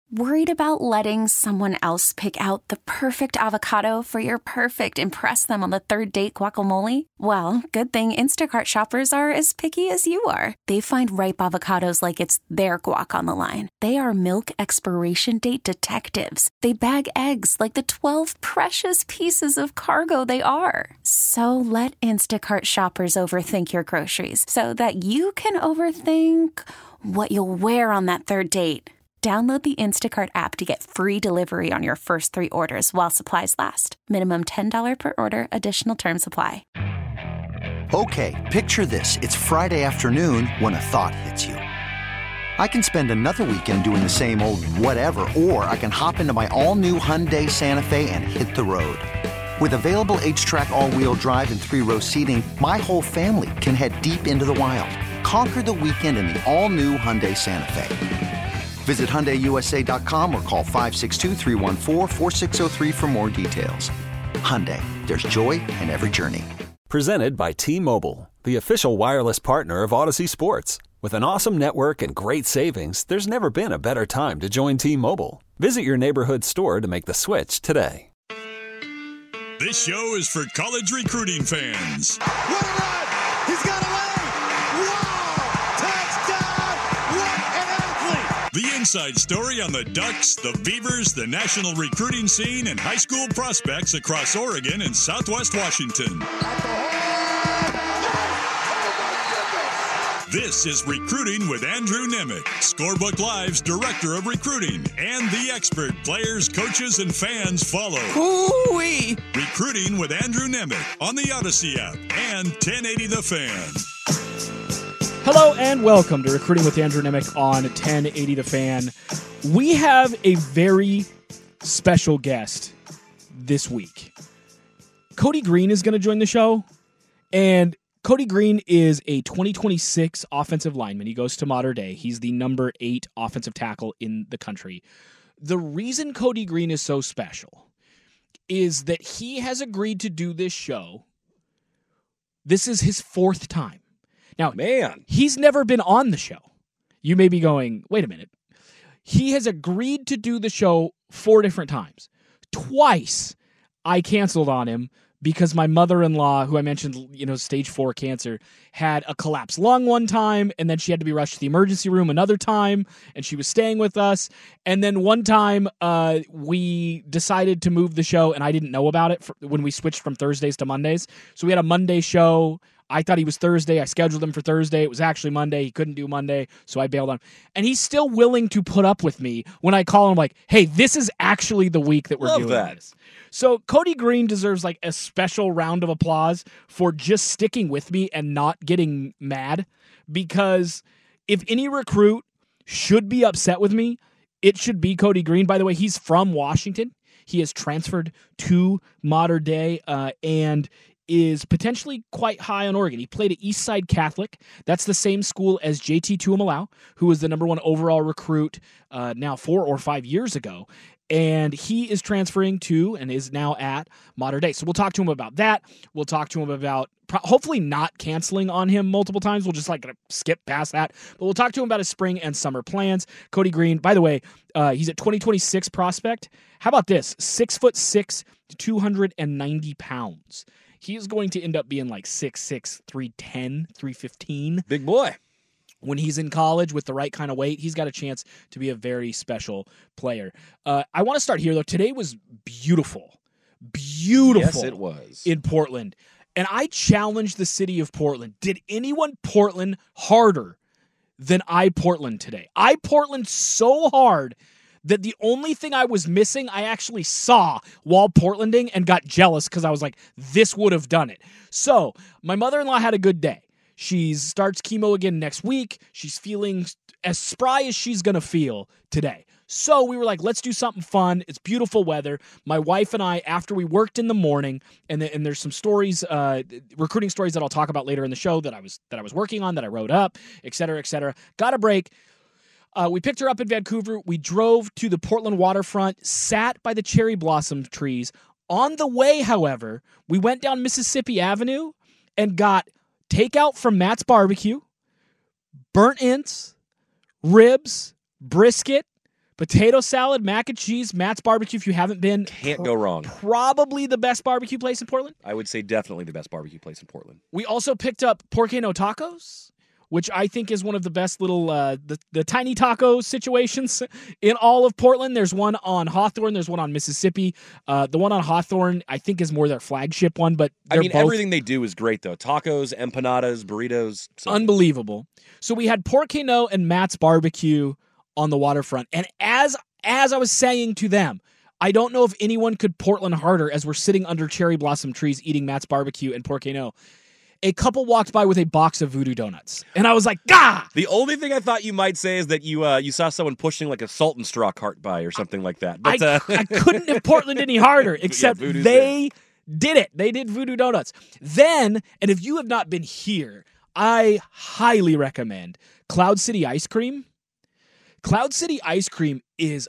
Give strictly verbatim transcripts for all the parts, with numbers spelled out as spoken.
Worried about letting someone else pick out the perfect avocado for your perfect impress them on the third date guacamole? Well, good thing Instacart shoppers are as picky as you are. They find ripe avocados like it's their guac on the line. They are milk expiration date detectives. They bag eggs like the twelve precious pieces of cargo they are. So let Instacart shoppers overthink your groceries so that you can overthink what you'll wear on that third date. Download the Instacart app to get free delivery on your first three orders while supplies last. Minimum ten dollars per order. Additional terms apply. Okay, picture this. It's Friday afternoon when a thought hits you. I can spend another weekend doing the same old whatever, or I can hop into my all-new Hyundai Santa Fe and hit the road. With available H-Track all-wheel drive and three-row seating, my whole family can head deep into the wild. Conquer the weekend in the all-new Hyundai Santa Fe. Visit Hyundai U S A dot com or call five six two, three one four, four six zero three for more details. Hyundai, there's joy in every journey. Presented by T-Mobile, the official wireless partner of Odyssey Sports. With an awesome network and great savings, there's never been a better time to join T-Mobile. Visit your neighborhood store to make the switch today. This show is for college recruiting fans. What a run! He's got away! Wow! Touchdown! What an athlete! The inside story on the Ducks, the Beavers, the national recruiting scene, and high school prospects across Oregon and Southwest Washington. This is Recruiting with Andrew Nemec, Scorebook Live's Director of Recruiting, and the expert players, coaches, and fans follow. Ooh-wee. Recruiting with Andrew Nemec on the Odyssey app and ten eighty The Fan. Hello and welcome to Recruiting with Andrew Nemec on ten eighty The Fan. We have a very special guest this week. Cody Green is going to join the show, and Cody Green is a twenty twenty-six offensive lineman. He goes to Mater Dei. He's the number eight offensive tackle in the country. The reason Cody Green is so special is that he has agreed to do this show. This is his fourth time. Now, man, he's never been on the show. You may be going, wait a minute. He has agreed to do the show four different times. Twice, I canceled on him because my mother-in-law, who I mentioned, you know, stage four cancer, had a collapsed lung one time, and then she had to be rushed to the emergency room another time, and she was staying with us. And then one time, uh, we decided to move the show, and I didn't know about it for, when we switched from Thursdays to Mondays. So we had a Monday show. I thought he was Thursday. I scheduled him for Thursday. It was actually Monday. He couldn't do Monday, so I bailed on him. And he's still willing to put up with me when I call him like, hey, this is actually the week that we're Love doing that. this. So Cody Green deserves like a special round of applause for just sticking with me and not getting mad, because if any recruit should be upset with me, it should be Cody Green. By the way, he's from Washington. He has transferred to Mater Dei uh, and is potentially quite high on Oregon. He played at Eastside Catholic. That's the same school as J T Tuimalau, who was the number one overall recruit uh, now four or five years ago. And he is transferring to and is now at Mater Dei. So we'll talk to him about that. We'll talk to him about pro- hopefully not canceling on him multiple times. We'll just like skip past that. But we'll talk to him about his spring and summer plans. Cody Green, by the way, uh, he's at twenty twenty-six prospect. How about this? Six foot six to two hundred ninety pounds. He is going to end up being like six six, three ten, three fifteen. Big boy. When he's in college with the right kind of weight, he's got a chance to be a very special player. Uh, I want to start here, though. Today was beautiful. Beautiful. Yes, it was. In Portland. And I challenged the city of Portland. Did anyone Portland harder than I Portland today? I Portland so hard that the only thing I was missing, I actually saw while Portlanding and got jealous because I was like, this would have done it. So my mother-in-law had a good day. She starts chemo again next week. She's feeling as spry as she's going to feel today. So we were like, let's do something fun. It's beautiful weather. My wife and I, after we worked in the morning, and, the, and there's some stories, uh, recruiting stories that I'll talk about later in the show that I was that I was working on, that I wrote up, et cetera, et cetera. Got a break. Uh, we picked her up in Vancouver. We drove to the Portland waterfront, sat by the cherry blossom trees. On the way, however, we went down Mississippi Avenue and got takeout from Matt's Barbecue, burnt ends, ribs, brisket, Potato salad, mac and cheese, Matt's Barbecue. If you haven't been, Can't pr- go wrong. Probably the best barbecue place in Portland. I would say definitely the best barbecue place in Portland. We also picked up Porcano Tacos, which I think is one of the best little uh, the the tiny taco situations in all of Portland. There's one on Hawthorne. There's one on Mississippi. Uh, the one on Hawthorne, I think, is more their flagship one. But I mean, both everything they do is great, though. Tacos, empanadas, burritos. So. Unbelievable. So we had Porcano and Matt's Barbecue on the waterfront. And as as I was saying to them, I don't know if anyone could Portland harder as we're sitting under cherry blossom trees eating Matt's Barbecue and Porcano. A couple walked by with a box of Voodoo Donuts. And I was like, Gah! The only thing I thought you might say is that you uh, you saw someone pushing like a salt and straw cart by or something like that. But, I, uh... I couldn't have Portland any harder, except yeah, they did it. They did Voodoo Donuts. Then, and if you have not been here, I highly recommend Cloud City Ice Cream. Cloud City Ice Cream is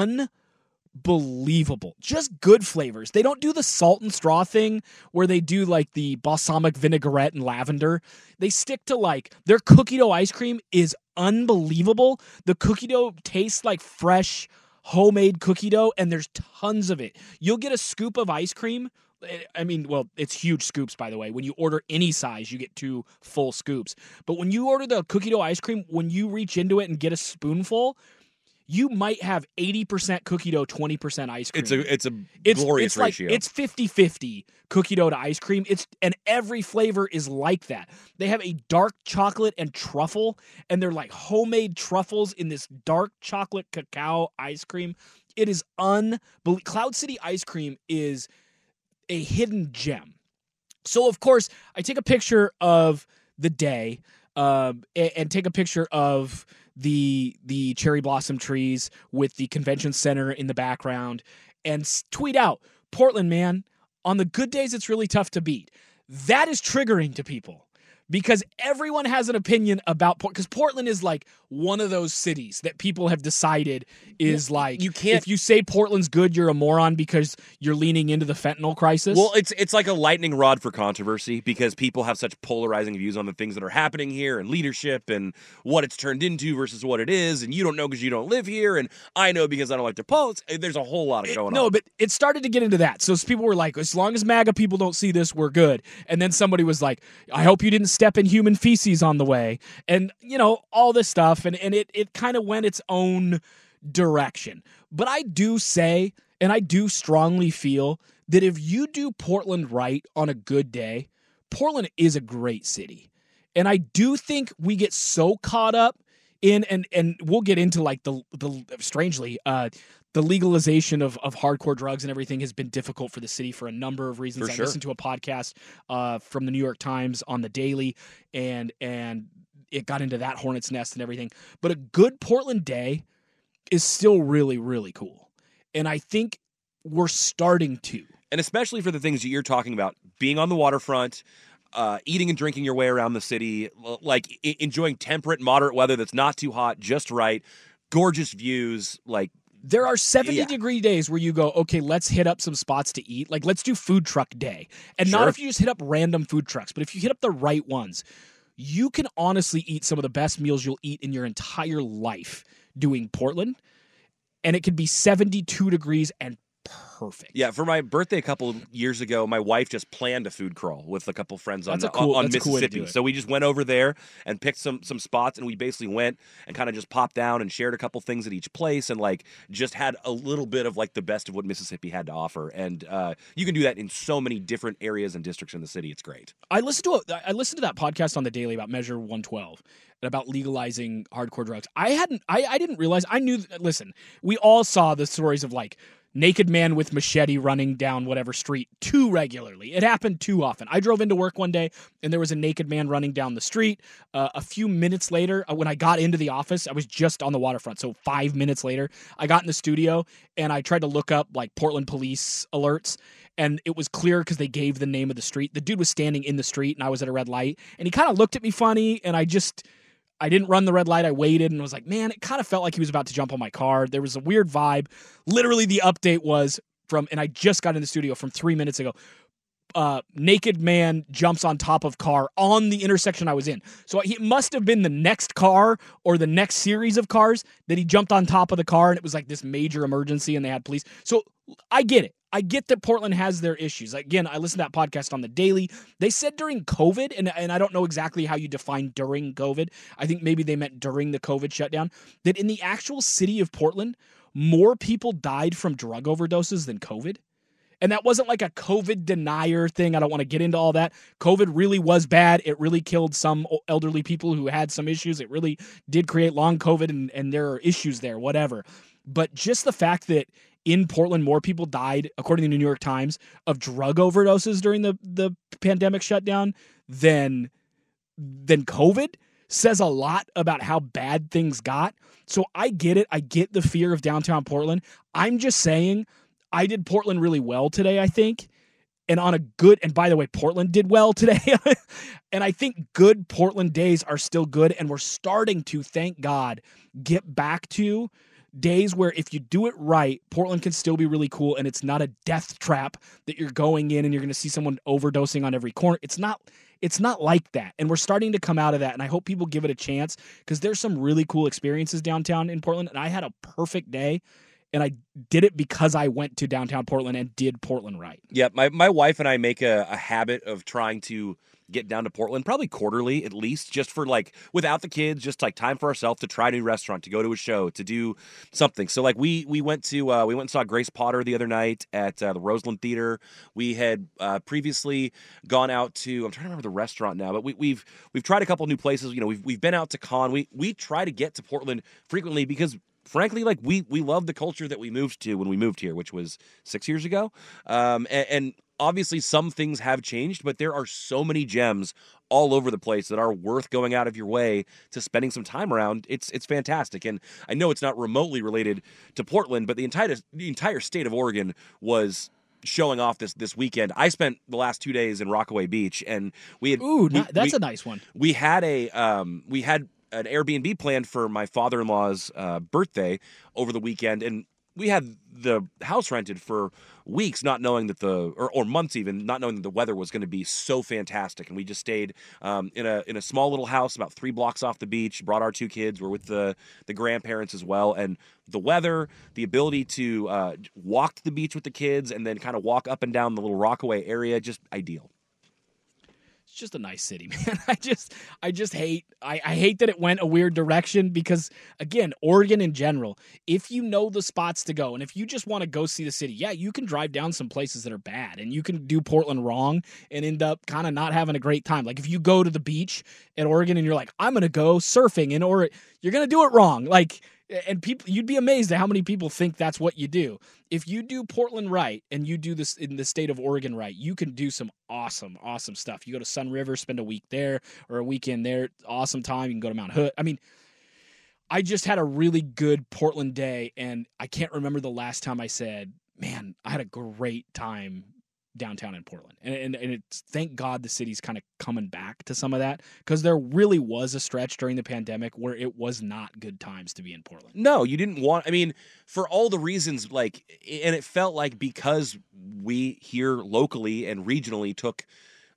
unbelievable. Just good flavors. They don't do the salt and straw thing where they do like the balsamic vinaigrette and lavender. They stick to like their cookie dough ice cream is unbelievable. The cookie dough tastes like fresh homemade cookie dough, and there's tons of it. You'll get a scoop of ice cream. I mean, well, it's huge scoops, by the way. When you order any size, you get two full scoops. But when you order the cookie dough ice cream, when you reach into it and get a spoonful, you might have eighty percent cookie dough, twenty percent ice cream. It's a it's a it's, glorious it's like, ratio. It's fifty-fifty cookie dough to ice cream. It's and every flavor is like that. They have a dark chocolate and truffle, and they're like homemade truffles in this dark chocolate cacao ice cream. It is unbelievable. Cloud City Ice Cream is a hidden gem. So, of course, I take a picture of the day um, and, and take a picture of the the cherry blossom trees with the convention center in the background and s- tweet out, Portland, man, on the good days, it's really tough to beat. That is triggering to people because everyone has an opinion about Portland. Because Portland is like one of those cities that people have decided is like, you can't, if you say Portland's good, you're a moron because you're leaning into the fentanyl crisis. Well, it's it's like a lightning rod for controversy because people have such polarizing views on the things that are happening here and leadership and what it's turned into versus what it is. And you don't know because you don't live here. And I know because I don't like their politics. There's a whole lot of going it, no, on. No, but it started to get into that. So people were like, as long as MAGA people don't see this, we're good. And then somebody was like, I hope you didn't step in human feces on the way. And, you know, all this stuff. And, and it, it kind of went its own direction. But I do say, and I do strongly feel that if you do Portland right on a good day, Portland is a great city. And I do think we get so caught up in, and and we'll get into like the, the strangely, uh, the legalization of, of hardcore drugs and everything has been difficult for the city for a number of reasons. For I sure. listened to a podcast uh, from the New York Times on the Daily, and and it got into that hornet's nest and everything. But a good Portland day is still really, really cool. And I think we're starting to. And especially for the things that you're talking about, being on the waterfront, uh, eating and drinking your way around the city, like I- enjoying temperate, moderate weather that's not too hot, just right, gorgeous views, like there are seventy yeah. degree days where you go, okay, let's hit up some spots to eat. Like, let's do food truck day. And Sure. not if you just hit up random food trucks, but if you hit up the right ones, you can honestly eat some of the best meals you'll eat in your entire life doing Portland. And it could be seventy-two degrees and perfect. Yeah, for my birthday a couple of years ago, my wife just planned a food crawl with a couple friends on, That's a cool- on that's a cool way to Mississippi. do it. So we just went over there and picked some some spots, and we basically went and kind of just popped down and shared a couple things at each place, and like just had a little bit of like the best of what Mississippi had to offer. And uh, you can do that in so many different areas and districts in the city. It's great. I listened to a, I listened to that podcast on the Daily about Measure one twelve and about legalizing hardcore drugs. I hadn't I, I didn't realize I knew listen, we all saw the stories of like naked man with machete running down whatever street too regularly. It happened too often. I drove into work one day and there was a naked man running down the street. Uh, a few minutes later, uh, when I got into the office, I was just on the waterfront. So five minutes later, I got in the studio and I tried to look up like Portland police alerts. And it was clear because they gave the name of the street. The dude was standing in the street and I was at a red light. And he kind of looked at me funny and I just... I didn't run the red light. I waited and was like, man, it kind of felt like he was about to jump on my car. There was a weird vibe. Literally, the update was from, and I just got in the studio from three minutes ago. uh, naked man jumps on top of car on the intersection I was in. So it must have been the next car or the next series of cars that he jumped on top of the car, and it was like this major emergency, and they had police. So I get it. I get that Portland has their issues. Again, I listened to that podcast on the Daily. They said during COVID, and, and I don't know exactly how you define during COVID. I think maybe they meant during the COVID shutdown, that in the actual city of Portland, more people died from drug overdoses than COVID. And that wasn't like a COVID denier thing. I don't want to get into all that. COVID really was bad. It really killed some elderly people who had some issues. It really did create long COVID, and, and there are issues there, whatever. But just the fact that in Portland, more people died, according to the New York Times, of drug overdoses during the, the pandemic shutdown than, than COVID says a lot about how bad things got. So I get it. I get the fear of downtown Portland. I'm just saying I did Portland really well today, I think. And on a good, and by the way, Portland did well today. And I think good Portland days are still good. And we're starting to, thank God, get back to days where if you do it right, Portland can still be really cool, and it's not a death trap that you're going in and you're going to see someone overdosing on every corner. It's not it's not like that, and we're starting to come out of that, and I hope people give it a chance because there's some really cool experiences downtown in Portland, and I had a perfect day, and I did it because I went to downtown Portland and did Portland right. Yeah, my, my wife and I make a, a habit of trying to get down to Portland, probably quarterly at least, just for like, without the kids, just like time for ourselves to try a new restaurant, to go to a show, to do something. So like we we went to, uh, we went and saw Grace Potter the other night at uh, the Roseland Theater. We had uh, previously gone out to, I'm trying to remember the restaurant now, but we, we've we've tried a couple new places. You know, we've we've been out to Con. We we try to get to Portland frequently because frankly, like we we love the culture that we moved to when we moved here, which was six years ago. Um, and, and obviously some things have changed, but there are so many gems all over the place that are worth going out of your way to spending some time around. It's it's fantastic. And I know it's not remotely related to Portland, but the entire the entire state of Oregon was showing off this this weekend. I spent the last two days in Rockaway Beach, and we had Ooh, we, that's we, a nice one. We had a um we had an Airbnb planned for my father-in-law's uh, birthday over the weekend, and we had the house rented for weeks, not knowing that the, or, or months even, not knowing that the weather was going to be so fantastic. And we just stayed um, in a in a small little house about three blocks off the beach. Brought our two kids. We're with the the grandparents as well. And the weather, the ability to uh, walk to the beach with the kids, and then kind of walk up and down the little Rockaway area, just ideal. It's just a nice city, man. I just, I just hate, I, I hate that it went a weird direction because, again, Oregon in general, if you know the spots to go and if you just want to go see the city, yeah, you can drive down some places that are bad and you can do Portland wrong and end up kind of not having a great time. Like if you go to the beach at Oregon and you're like, I'm going to go surfing in Oregon, you're going to do it wrong. Like, and people, you'd be amazed at how many people think that's what you do. If you do Portland right and you do this in the state of Oregon right, you can do some awesome, awesome stuff. You go to Sun River, spend a week there or a weekend there, awesome time. You can go to Mount Hood. I mean, I just had a really good Portland day, and I can't remember the last time I said, man, I had a great time downtown in Portland. And, and, and it's thank God the city's kind of coming back to some of that, because there really was a stretch during the pandemic where it was not good times to be in Portland. No, you didn't want, I mean, for all the reasons, like, and it felt like because we here locally and regionally took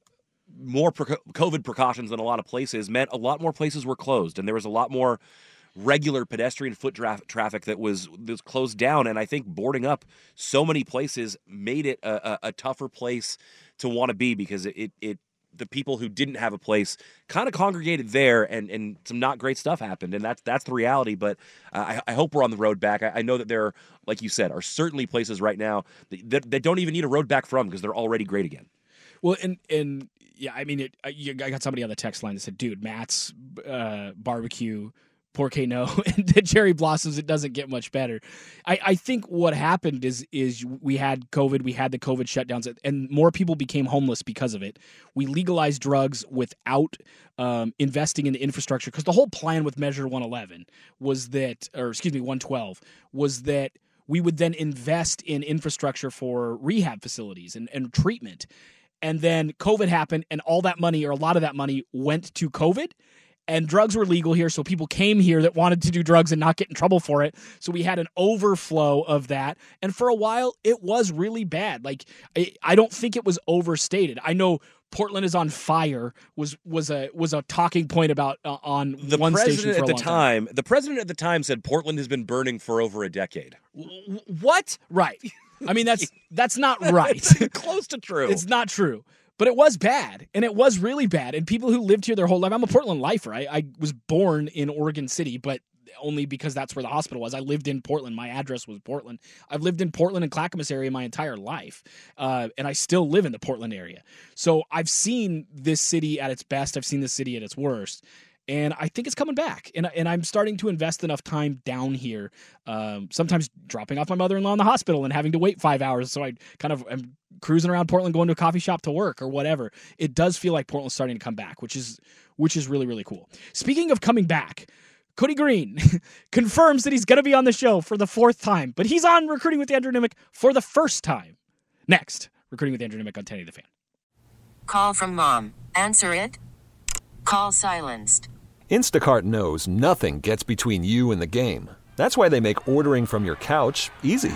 more pre- COVID precautions than a lot of places, meant a lot more places were closed, and there was a lot more regular pedestrian foot tra- traffic that was, that was closed down. And I think boarding up so many places made it a, a, a tougher place to want to be, because it, it, it the people who didn't have a place kind of congregated there, and, and some not great stuff happened. And that's, that's the reality. But uh, I, I hope we're on the road back. I, I know that there, like you said, are certainly places right now that, that, that don't even need a road back from, because they're already great again. Well, and, and yeah, I mean, it, I, I got somebody on the text line that said, dude, Matt's uh, barbecue, Porque no, and the Cherry Blossoms, it doesn't get much better. I, I think what happened is is we had COVID, we had the COVID shutdowns, and more people became homeless because of it. We legalized drugs without um, investing in the infrastructure, because the whole plan with Measure one eleven was that, or excuse me, one twelve, was that we would then invest in infrastructure for rehab facilities and, and treatment. And then COVID happened, and all that money, or a lot of that money, went to COVID. and drugs were legal here, so people came here that wanted to do drugs and not get in trouble for it. So we had an overflow of that, and for a while, it was really bad. Like, I, I don't think it was overstated. I know Portland is on fire was was a was a talking point about uh, on the one station president for a at the long time, time. The president at the time said Portland has been burning for over a decade. W- what? Right. I mean, that's that's not right. Close to true. It's not true. But it was bad, and it was really bad. And people who lived here their whole life, I'm a Portland lifer. I, I was born in Oregon City, but only because that's where the hospital was. I lived in Portland. My address was Portland. I've lived in Portland and Clackamas area my entire life, uh, and I still live in the Portland area. So I've seen this city at its best. I've seen this city at its worst. And I think it's coming back. And, and I'm starting to invest enough time down here, um, sometimes dropping off my mother-in-law in the hospital and having to wait five hours. So I kind of am cruising around Portland, going to a coffee shop to work or whatever. It does feel like Portland's starting to come back, which is which is really, really cool. Speaking of coming back, Cody Green confirms that he's going to be on the show for the fourth time, but he's on Recruiting with Andrew Nimick for the first time. Next, Recruiting with Andrew Nimick on ten eighty The Fan. Call from mom. Answer it. Call silenced. Instacart knows nothing gets between you and the game. That's why they make ordering from your couch easy.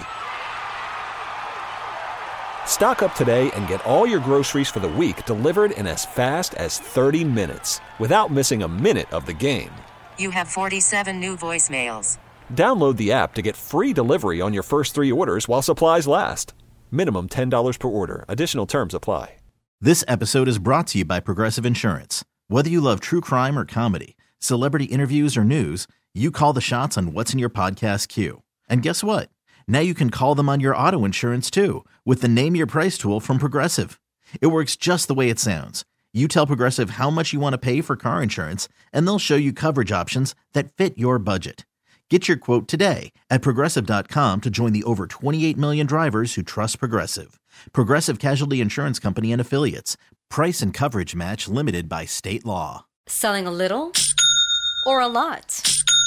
Stock up today and get all your groceries for the week delivered in as fast as thirty minutes without missing a minute of the game. You have forty-seven new voicemails. Download the app to get free delivery on your first three orders while supplies last. Minimum ten dollars per order. Additional terms apply. This episode is brought to you by Progressive Insurance. Whether you love true crime or comedy, celebrity interviews or news, you call the shots on what's in your podcast queue. And guess what? Now you can call them on your auto insurance too with the Name Your Price tool from Progressive. It works just the way it sounds. You tell Progressive how much you want to pay for car insurance, and they'll show you coverage options that fit your budget. Get your quote today at Progressive dot com to join the over twenty-eight million drivers who trust Progressive. Progressive Casualty Insurance Company and Affiliates. Price and coverage match limited by state law. Selling a little or a lot?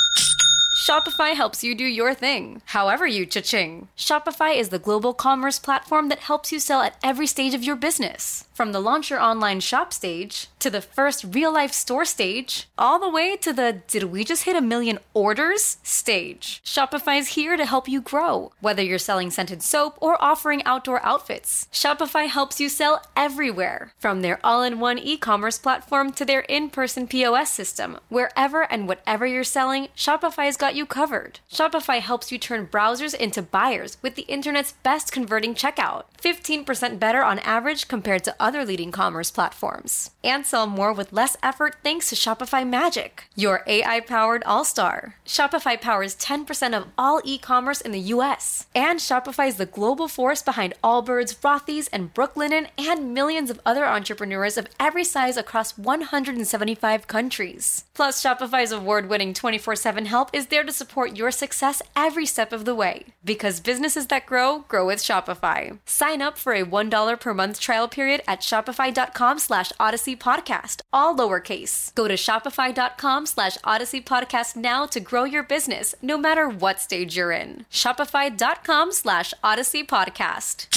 Shopify helps you do your thing, however you cha-ching. Shopify is the global commerce platform that helps you sell at every stage of your business. From the launch your online shop stage, to the first real-life store stage, all the way to the did we just hit a million orders stage. Shopify is here to help you grow. Whether you're selling scented soap or offering outdoor outfits, Shopify helps you sell everywhere. From their all-in-one e-commerce platform to their in-person P O S system, wherever and whatever you're selling, Shopify's got you covered. Shopify helps you turn browsers into buyers with the internet's best converting checkout. fifteen percent better on average compared to other leading commerce platforms. And sell more with less effort thanks to Shopify Magic, your A I-powered all-star. Shopify powers ten percent of all e-commerce in the U S. And Shopify is the global force behind Allbirds, Rothy's, and Brooklinen, and millions of other entrepreneurs of every size across one hundred seventy-five countries. Plus, Shopify's award-winning twenty-four seven help is there to support your success every step of the way. Because businesses that grow, grow with Shopify. Sign up for a one dollar per month trial period at shopify.com slash Odyssey Podcast, all lowercase. Go to shopify.com slash Odyssey Podcast now to grow your business, no matter what stage you're in. Shopify.com slash Odyssey Podcast.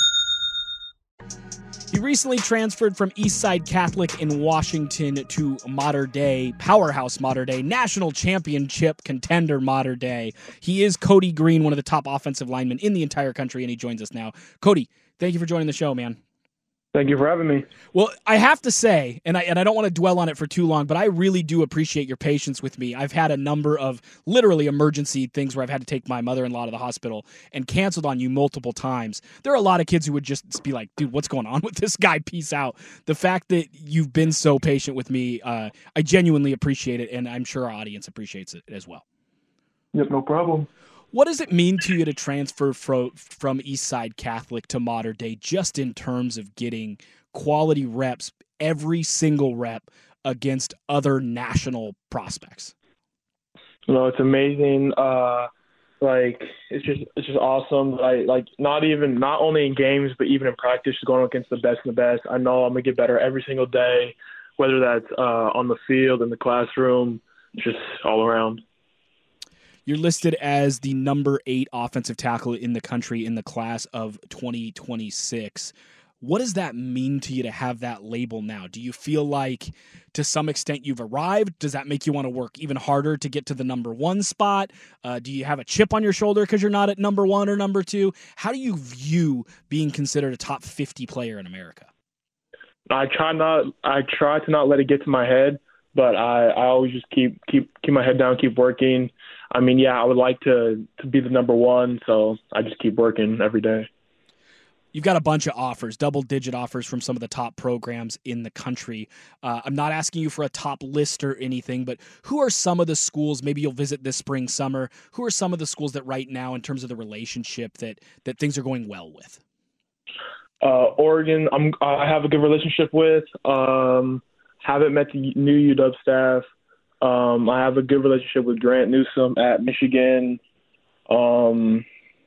He recently transferred from Eastside Catholic in Washington to Mater Dei, powerhouse Mater Dei, national championship contender Mater Dei. He is Cody Green, one of the top offensive linemen in the entire country, and he joins us now. Cody, thank you for joining the show, man. Thank you for having me. Well, I have to say, and I and I don't want to dwell on it for too long, but I really do appreciate your patience with me. I've had a number of literally emergency things where I've had to take my mother-in-law to the hospital and canceled on you multiple times. There are a lot of kids who would just be like, dude, what's going on with this guy? Peace out. The fact that you've been so patient with me, uh, I genuinely appreciate it, and I'm sure our audience appreciates it as well. Yep, no problem. What does it mean to you to transfer fro- from Eastside Catholic to Mater Dei, just in terms of getting quality reps, every single rep, against other national prospects? No, it's amazing. Uh, like it's just it's just awesome. I like not even not only in games, but even in practice, going against the best and the best. I know I'm gonna get better every single day, whether that's uh, on the field, in the classroom, just all around. You're listed as the number eight offensive tackle in the country in the class of twenty twenty-six. What does that mean to you to have that label now? Do you feel like to some extent you've arrived? Does that make you want to work even harder to get to the number one spot? Uh, do you have a chip on your shoulder because you're not at number one or number two? How do you view being considered a top fifty player in America? I try not. I try to not let it get to my head, but I, I always just keep keep keep my head down, keep working. I mean, yeah, I would like to to be the number one, so I just keep working every day. You've got a bunch of offers, double-digit offers from some of the top programs in the country. Uh, I'm not asking you for a top list or anything, but who are some of the schools, maybe you'll visit this spring, summer, who are some of the schools that right now, in terms of the relationship, that that things are going well with? Uh, Oregon, I'm, I have a good relationship with. Um, haven't met the new U W staff. Um, I have a good relationship with Grant Newsome at Michigan. Um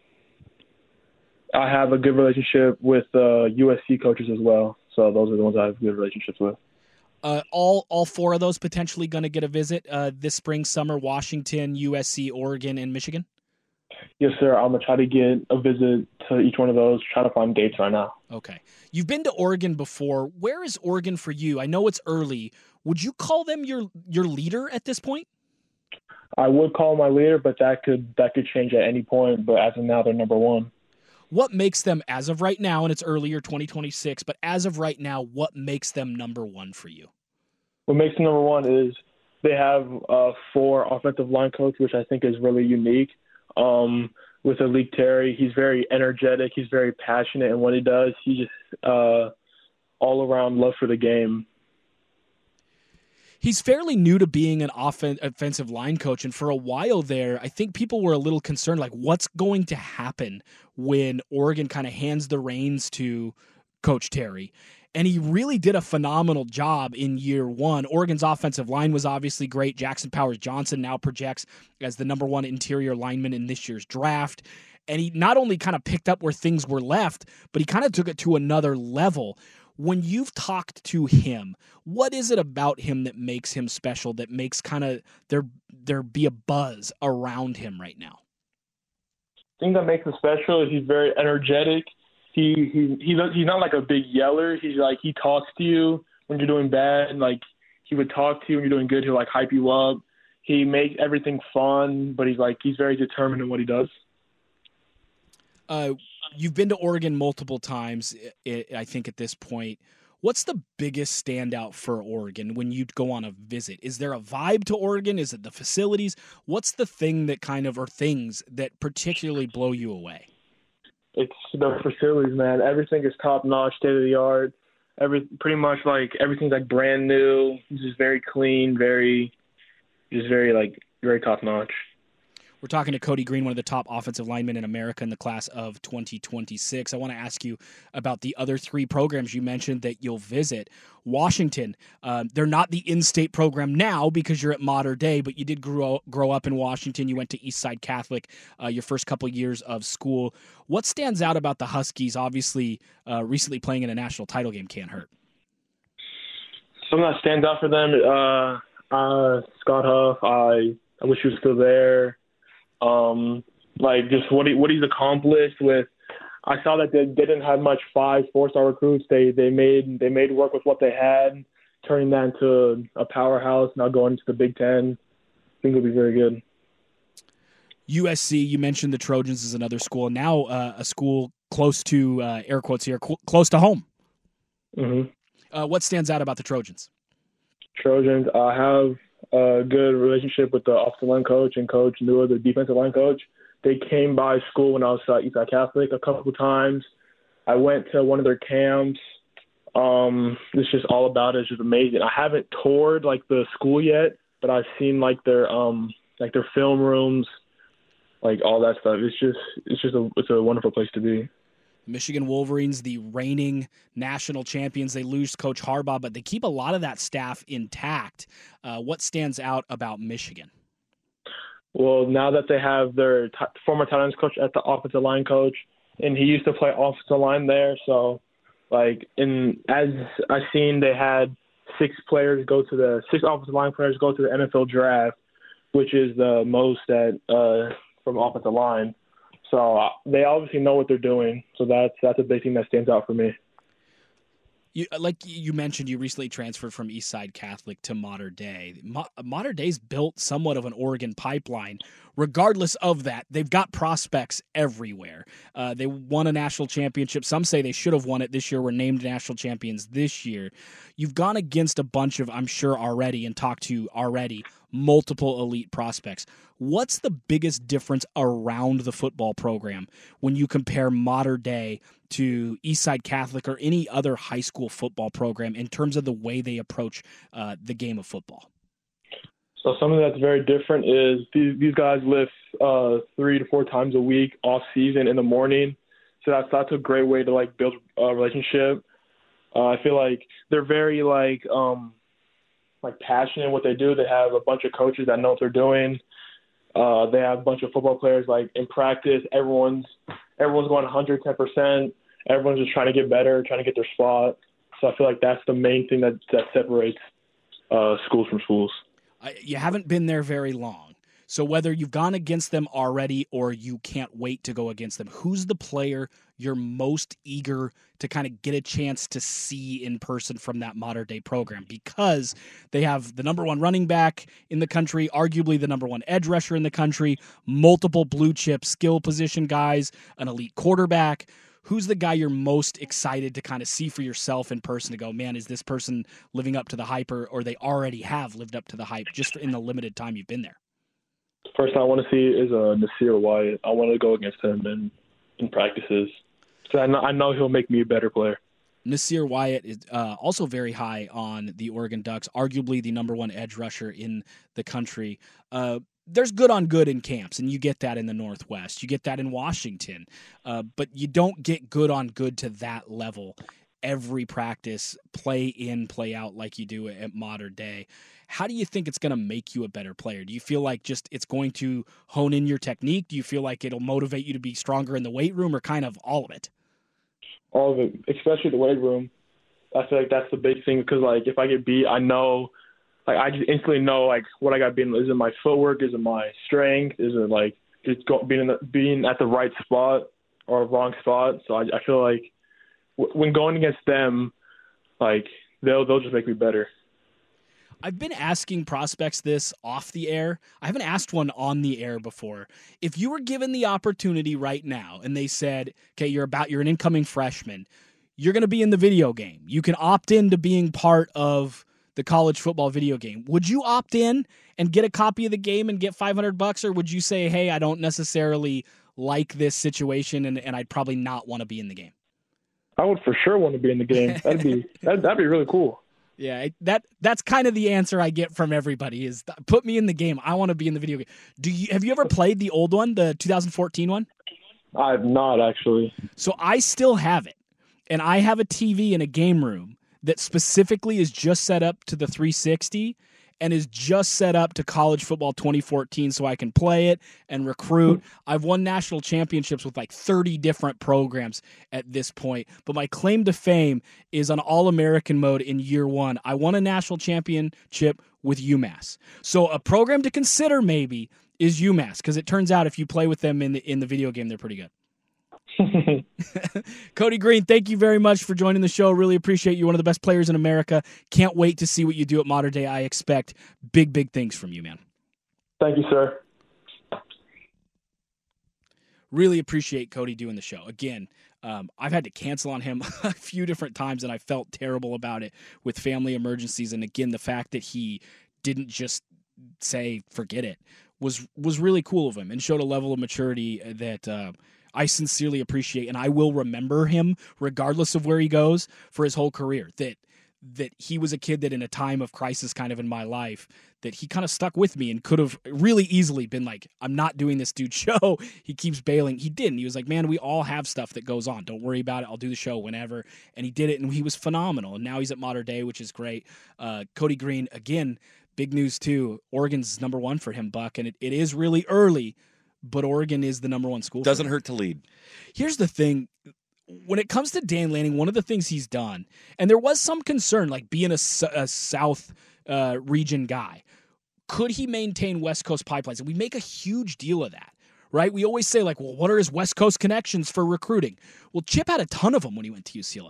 I have a good relationship with uh, U S C coaches as well. So those are the ones I have good relationships with. Uh, all all four of those potentially going to get a visit uh, this spring, summer, Washington, U S C, Oregon, and Michigan? Yes, sir. I'm going to try to get a visit to each one of those, try to find dates right now. Okay. You've been to Oregon before. Where is Oregon for you? I know it's early. Would you call them your your leader at this point? I would call my leader, but that could that could change at any point. But as of now, they're number one. What makes them, as of right now, and it's earlier twenty twenty-six, but as of right now, what makes them number one for you? What makes them number one is they have uh, four offensive line coach, which I think is really unique. Um, with Alik Terry, he's very energetic. He's very passionate in what he does. He just uh, all-around love for the game. He's fairly new to being an offen- offensive line coach, and for a while there, I think people were a little concerned, like, what's going to happen when Oregon kind of hands the reins to Coach Terry? And he really did a phenomenal job in year one. Oregon's offensive line was obviously great. Jackson Powers Johnson now projects as the number one interior lineman in this year's draft. And he not only kind of picked up where things were left, but he kind of took it to another level. When you've talked to him, what is it about him that makes him special, that makes kind of there there be a buzz around him right now? The thing that makes him special is he's very energetic. He he he he's not like a big yeller. He's like he talks to you when you're doing bad, and like he would talk to you when you're doing good. He'll like hype you up. He makes everything fun, but he's like he's very determined in what he does. Uh, you've been to Oregon multiple times, I think, at this point. What's the biggest standout for Oregon when you go on a visit? Is there a vibe to Oregon? Is it the facilities? What's the thing that kind of, or things that particularly blow you away? It's the facilities, man. Everything is top-notch, state-of-the-art. Every pretty much like everything's like brand new. It's just very clean, very, just very like very top-notch. We're talking to Cody Green, one of the top offensive linemen in America in the class of twenty twenty-six. I want to ask you about the other three programs you mentioned that you'll visit. Washington, uh, they're not the in-state program now because you're at Mater Dei, but you did grow, grow up in Washington. You went to Eastside Catholic uh, your first couple years of school. What stands out about the Huskies? Obviously, uh, recently playing in a national title game can't hurt. Something that stands out for them, uh, uh, Scott Huff, I, I wish he was still there. Um, like just what he what he's accomplished with. I saw that they, they didn't have much five four star recruits. They they made they made work with what they had, turning that into a powerhouse. Now going into the Big Ten, I think it'll be very good. U S C, you mentioned the Trojans is another school. Now uh, a school close to uh, air quotes here, cl- close to home. Mm-hmm. Uh, what stands out about the Trojans? Trojans, I have a good relationship with the offensive line coach and Coach Nua, the defensive line coach. They came by school when I was at Eastside Catholic a couple of times. I went to one of their camps. Um, it's just all about it. It's just amazing. I haven't toured like the school yet, but I've seen like their um like their film rooms, like all that stuff. It's just it's just a it's a wonderful place to be. Michigan Wolverines, the reigning national champions. They lose Coach Harbaugh, but they keep a lot of that staff intact. Uh, what stands out about Michigan? Well, now that they have their t- former tight ends coach at the offensive line coach, and he used to play offensive line there, so like in as I've seen, they had six players go to the six offensive line players go to the N F L draft, which is the most at uh, from offensive line. So uh, they obviously know what they're doing. So that's that's a big thing that stands out for me. You, like you mentioned, you recently transferred from Eastside Catholic to Mater Dei. Mo- Mater Dei's built somewhat of an Oregon pipeline. Regardless of that, they've got prospects everywhere. Uh, they won a national championship. Some say they should have won it this year. Were named national champions this year. You've gone against a bunch of, I'm sure, already and talked to already multiple elite prospects. What's the biggest difference around the football program when you compare Mater Dei to Eastside Catholic or any other high school football program in terms of the way they approach uh, the game of football? So something that's very different is these, these guys lift uh, three to four times a week off season in the morning. So that's that's a great way to like build a relationship. Uh, I feel like they're very like um, like passionate in what they do. They have a bunch of coaches that know what they're doing. Uh, they have a bunch of football players like in practice. Everyone's everyone's going one hundred ten percent. Everyone's just trying to get better, trying to get their spot. So I feel like that's the main thing that that separates uh, schools from schools. You haven't been there very long. So whether you've gone against them already or you can't wait to go against them, who's the player you're most eager to kind of get a chance to see in person from that Mater Dei program? Because they have the number one running back in the country, arguably the number one edge rusher in the country, multiple blue chip skill position guys, an elite quarterback. Who's the guy you're most excited to kind of see for yourself in person to go, man, is this person living up to the hype, or, or they already have lived up to the hype just in the limited time you've been there? First I want to see is uh, Nasir Wyatt. I want to go against him in, in practices. So I know, I know he'll make me a better player. Nasir Wyatt is uh, also very high on the Oregon Ducks, arguably the number one edge rusher in the country. Uh, there's good on good in camps, and you get that in the Northwest. You get that in Washington. Uh, but you don't get good on good to that level every practice, play in, play out like you do at Mater Dei. How do you think it's going to make you a better player? Do you feel like just it's going to hone in your technique? Do you feel like it'll motivate you to be stronger in the weight room, or kind of all of it? All of it, especially the weight room. I feel like that's the big thing because, like, if I get beat, I know, like, I just instantly know, like, what I got beat in. Is it my footwork? Is it my strength? Is it, like, just go, being in the, being at the right spot or wrong spot? So I, I feel like w- when going against them, like, they'll they'll just make me better. I've been asking prospects this off the air. I haven't asked one on the air before. If you were given the opportunity right now and they said, okay, you're about, you're an incoming freshman, you're going to be in the video game. You can opt into being part of the college football video game. Would you opt in and get a copy of the game and get five hundred bucks? Or would you say, hey, I don't necessarily like this situation and, and I'd probably not want to be in the game? I would for sure want to be in the game. That'd be, that'd, that'd be really cool. Yeah, that that's kind of the answer I get from everybody is put me in the game. I want to be in the video game. Do you have you ever played the old one, the two thousand fourteen one? I have not, actually. So I still have it. And I have a T V in a game room that specifically is just set up to the three sixty and is just set up to college football twenty fourteen so I can play it and recruit. I've won national championships with like thirty different programs at this point. But my claim to fame is on All-American mode in year one. I won a national championship with UMass. So a program to consider maybe is UMass, because it turns out if you play with them in the in the video game, they're pretty good. Cody Green, thank you very much for joining the show. Really appreciate you. One of the best players in America. Can't wait to see what you do at Mater Dei. I expect big, big things from you, man. Thank you, sir. Really appreciate Cody doing the show. Again, um, I've had to cancel on him a few different times, and I felt terrible about it with family emergencies. And again, the fact that he didn't just say, forget it, was, was really cool of him and showed a level of maturity that uh, I sincerely appreciate, and I will remember him regardless of where he goes for his whole career. That that he was a kid that in a time of crisis kind of in my life, that he kind of stuck with me and could have really easily been like, I'm not doing this dude's show. He keeps bailing. He didn't. He was like, man, we all have stuff that goes on. Don't worry about it. I'll do the show whenever. And he did it, and he was phenomenal. And now he's at Mater Dei, which is great. Uh, Cody Green, again, big news too. Oregon's number one for him, Buck, and it, it is really early, but Oregon is the number one school. Doesn't hurt to lead. Here's the thing. When it comes to Dan Lanning, one of the things he's done, and there was some concern, like being a, a South uh, region guy, could he maintain West Coast pipelines? And we make a huge deal of that, right? We always say, like, well, what are his West Coast connections for recruiting? Well, Chip had a ton of them when he went to U C L A.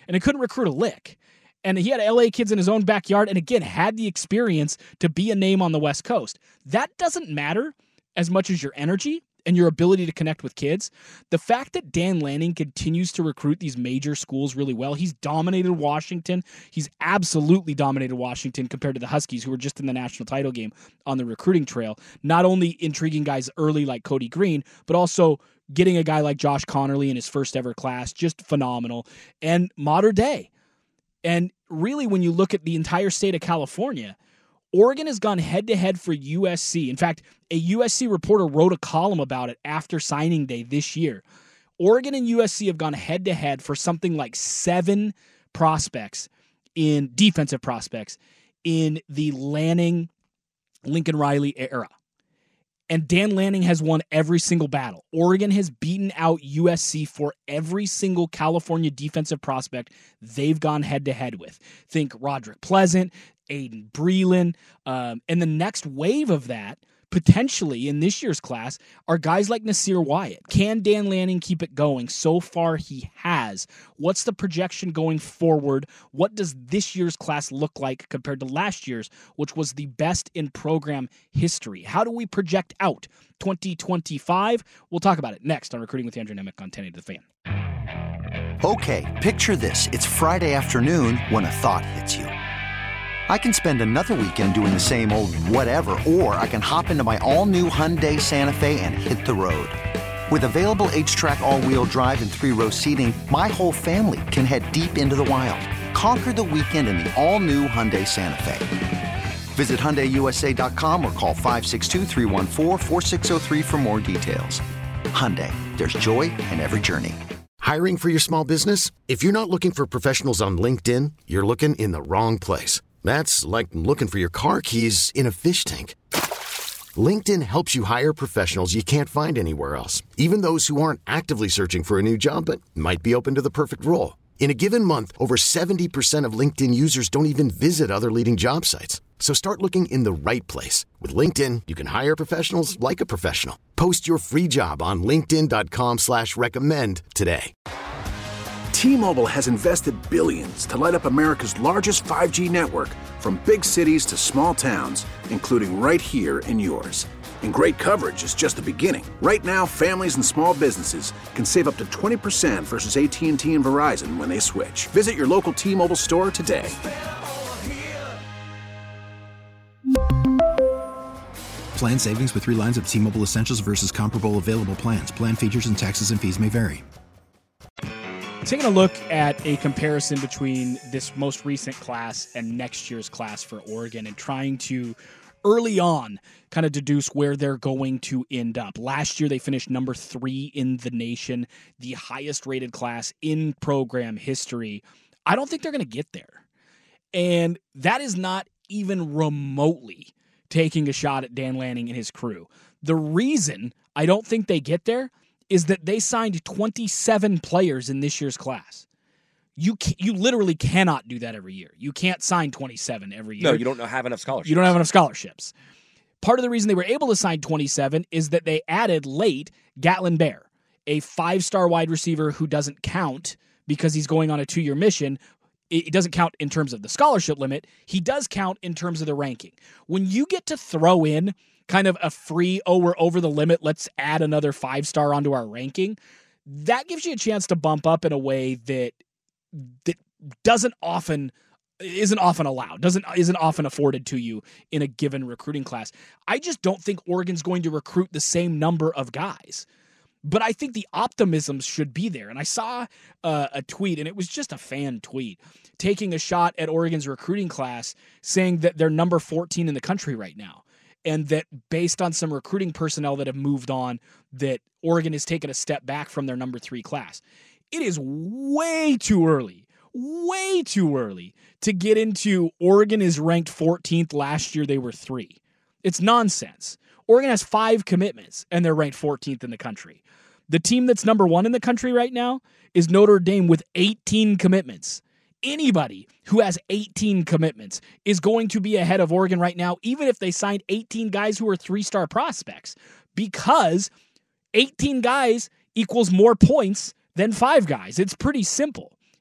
and he couldn't recruit a lick. And he had L A kids in his own backyard and, again, had the experience to be a name on the West Coast. That doesn't matter as much as your energy and your ability to connect with kids. The fact that Dan Lanning continues to recruit these major schools really well, he's dominated Washington. He's absolutely dominated Washington compared to the Huskies, who were just in the national title game on the recruiting trail. Not only intriguing guys early like Cody Green, but also getting a guy like Josh Connerly in his first ever class, just phenomenal. And modern day. And really, when you look at the entire state of California, Oregon has gone head-to-head for U S C. In fact, a U S C reporter wrote a column about it after signing day this year. Oregon and U S C have gone head-to-head for something like seven prospects, in defensive prospects, in the Lanning, Lincoln Riley era. And Dan Lanning has won every single battle. Oregon has beaten out U S C for every single California defensive prospect they've gone head-to-head with. Think Roderick Pleasant, Aiden Breland, um, and the next wave of that, potentially in this year's class, are guys like Nasir Wyatt. Can Dan Lanning keep it going? So far, he has. What's the projection going forward? What does this year's class look like compared to last year's, which was the best in program history? How do we project out twenty twenty-five? We'll talk about it next on Recruiting with Andrew Nemec on ten eighty The Fan. Okay, picture this. It's Friday afternoon when a thought hits you. I can spend another weekend doing the same old whatever, or I can hop into my all-new Hyundai Santa Fe and hit the road. With available H-Track all-wheel drive and three-row seating, my whole family can head deep into the wild. Conquer the weekend in the all-new Hyundai Santa Fe. Visit Hyundai U S A dot com or call five six two, three one four, four six zero three for more details. Hyundai, there's joy in every journey. Hiring for your small business? If you're not looking for professionals on LinkedIn, you're looking in the wrong place. That's like looking for your car keys in a fish tank. LinkedIn helps you hire professionals you can't find anywhere else, even those who aren't actively searching for a new job but might be open to the perfect role. In a given month, over seventy percent of LinkedIn users don't even visit other leading job sites. So start looking in the right place. With LinkedIn, you can hire professionals like a professional. Post your free job on linkedin dot com slash recommend today. T-Mobile has invested billions to light up America's largest five G network, from big cities to small towns, including right here in yours. And great coverage is just the beginning. Right now, families and small businesses can save up to twenty percent versus A T and T and Verizon when they switch. Visit your local T-Mobile store today. Plan savings with three lines of T-Mobile Essentials versus comparable available plans. Plan features and taxes and fees may vary. Taking a look at a comparison between this most recent class and next year's class for Oregon and trying to early on kind of deduce where they're going to end up. Last year, they finished number three in the nation, the highest rated class in program history. I don't think they're going to get there. And that is not even remotely taking a shot at Dan Lanning and his crew. The reason I don't think they get there is that they signed twenty-seven players in this year's class. You you literally cannot do that every year. You can't sign twenty-seven every year. No, you don't have enough scholarships. You don't have enough scholarships. Part of the reason they were able to sign twenty-seven is that they added late Gatlin Bear, a five-star wide receiver who doesn't count because he's going on a two-year mission. It doesn't count in terms of the scholarship limit. He does count in terms of the ranking. When you get to throw in kind of a free, oh, we're over the limit, let's add another five-star onto our ranking, that gives you a chance to bump up in a way that that doesn't often isn't often allowed, doesn't isn't often afforded to you in a given recruiting class. I just don't think Oregon's going to recruit the same number of guys. But I think the optimism should be there. And I saw uh, a tweet, and it was just a fan tweet, taking a shot at Oregon's recruiting class, saying that they're number fourteen in the country right now. And that based on some recruiting personnel that have moved on, that Oregon has taken a step back from their number three class. It is way too early, way too early to get into Oregon is ranked fourteenth. Last year they were three. It's nonsense. Oregon has five commitments, and they're ranked fourteenth in the country. The team that's number one in the country right now is Notre Dame with eighteen commitments. Anybody who has eighteen commitments is going to be ahead of Oregon right now, even if they signed eighteen guys who are three-star prospects, because eighteen guys equals more points than five guys. It's pretty simple.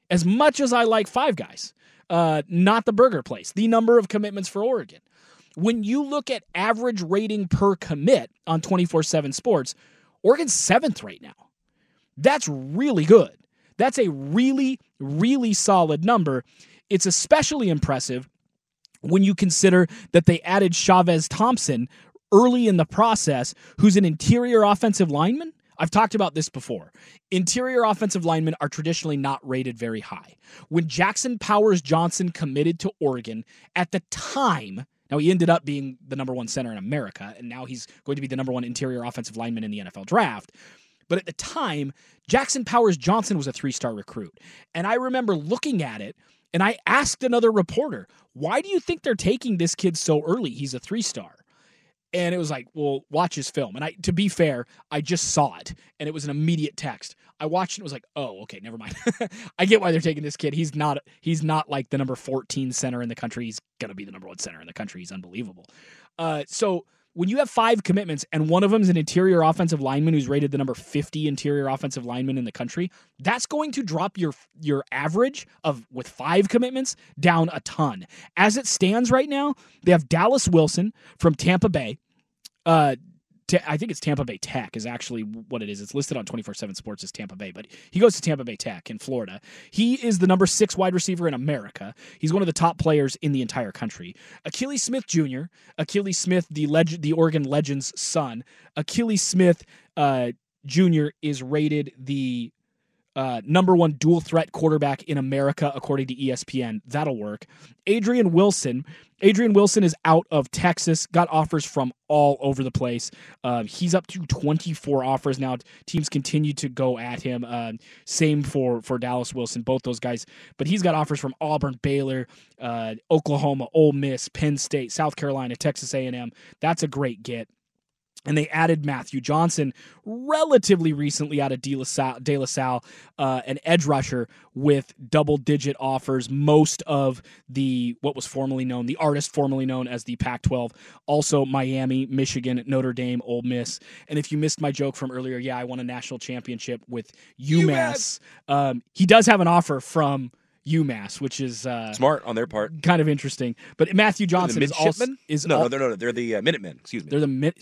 As much as I like Five Guys, uh, not the burger place, the number of commitments for Oregon. When you look at average rating per commit on twenty-four seven Sports, Oregon's seventh right now. That's really good. That's a really, really solid number. It's especially impressive when you consider that they added Chavez Thompson early in the process, who's an interior offensive lineman. I've talked about this before. Interior offensive linemen are traditionally not rated very high. When Jackson Powers Johnson committed to Oregon, at the time, now he ended up being the number one center in America, and now he's going to be the number one interior offensive lineman in the N F L draft. But at the time, Jackson Powers Johnson was a three-star recruit. And I remember looking at it, and I asked another reporter, why do you think they're taking this kid so early? He's a three-star. And it was like, well, watch his film. And I, to be fair, I just saw it, and it was an immediate text. I watched it and was like, oh, okay, never mind. I get why they're taking this kid. He's not he's not like the number fourteen center in the country. He's going to be the number one center in the country. He's unbelievable. Uh, so when you have five commitments, and one of them is an interior offensive lineman who's rated the number fifty interior offensive lineman in the country, that's going to drop your your average of with five commitments down a ton. As it stands right now, they have Dallas Wilson from Tampa Bay. Uh, t- I think it's Tampa Bay Tech is actually what it is. It's listed on twenty-four seven Sports as Tampa Bay, but he goes to Tampa Bay Tech in Florida. He is the number six wide receiver in America. He's one of the top players in the entire country. Achilles Smith Junior Achilles Smith, the leg- the Oregon Legend's son. Achilles Smith uh, Junior is rated the Uh, number one dual threat quarterback in America, according to E S P N. That'll work. Adrian Wilson. Adrian Wilson is out of Texas, got offers from all over the place. Uh, he's up to twenty-four offers now. Teams continue to go at him. Uh, same for, for Dallas Wilson, both those guys. But he's got offers from Auburn, Baylor, uh, Oklahoma, Ole Miss, Penn State, South Carolina, Texas A and M. That's a great get. And they added Matthew Johnson relatively recently out of De La Salle, De La Salle uh, an edge rusher with double-digit offers. Most of the, what was formerly known, the artist formerly known as the Pac twelve. Also Miami, Michigan, Notre Dame, Ole Miss. And if you missed my joke from earlier, yeah, I won a national championship with UMass. Um, he does have an offer from UMass, which is uh, smart on their part, kind of interesting. But Matthew Johnson is also is no, all, no, no, no, they're the uh, Minutemen. Excuse me, they're the mid.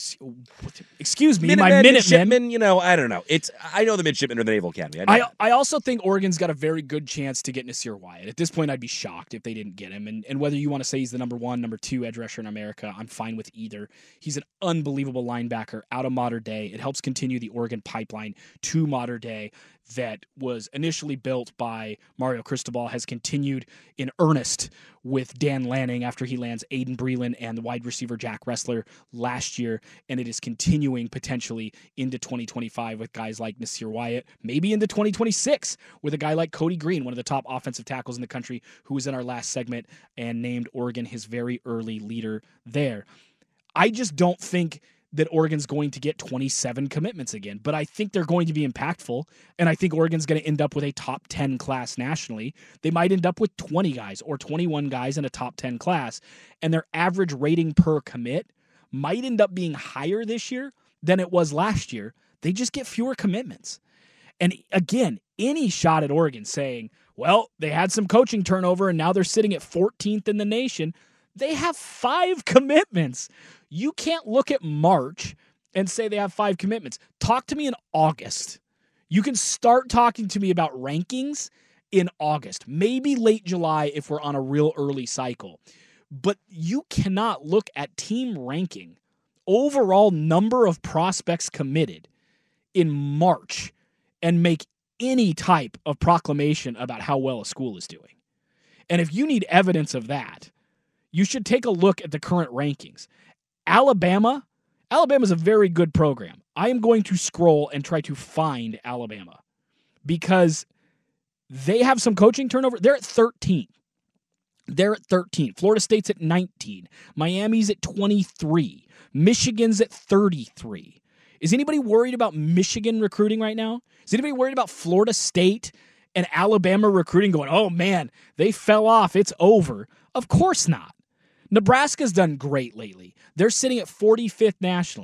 Excuse me, Minutemen, my Minutemen. midshipmen. You know, I don't know. It's I know the midshipmen are the Naval Academy. I, know I I also think Oregon's got a very good chance to get Nasir Wyatt. At this point, I'd be shocked if they didn't get him. And and whether you want to say he's the number one, number two edge rusher in America, I'm fine with either. He's an unbelievable linebacker out of modern day. It helps continue the Oregon pipeline to modern day that was initially built by Mario Cristobal, has continued in earnest with Dan Lanning after he lands Aiden Breland and the wide receiver Jack Wrestler last year, and it is continuing potentially into twenty twenty-five with guys like Nasir Wyatt, maybe into twenty twenty-six with a guy like Cody Green, one of the top offensive tackles in the country, who was in our last segment and named Oregon his very early leader there. I just don't think that Oregon's going to get twenty-seven commitments again, but I think they're going to be impactful, and I think Oregon's going to end up with a top ten class nationally. They might end up with twenty guys or twenty-one guys in a top ten class, and their average rating per commit might end up being higher this year than it was last year. They just get fewer commitments. And again, any shot at Oregon saying, well, they had some coaching turnover and now they're sitting at fourteenth in the nation. They have five commitments. You can't look at March and say they have five commitments. Talk to me in August. You can start talking to me about rankings in August, maybe late July if we're on a real early cycle. But you cannot look at team ranking, overall number of prospects committed in March and make any type of proclamation about how well a school is doing. And if you need evidence of that, you should take a look at the current rankings. Alabama, Alabama is a very good program. I am going to scroll and try to find Alabama because they have some coaching turnover. They're at thirteen. They're at thirteen. Florida State's at nineteen. Miami's at twenty-three. Michigan's at thirty-three. Is anybody worried about Michigan recruiting right now? Is anybody worried about Florida State and Alabama recruiting going, oh man, they fell off, it's over? Of course not. Nebraska's done great lately. They're sitting at forty-fifth nationally.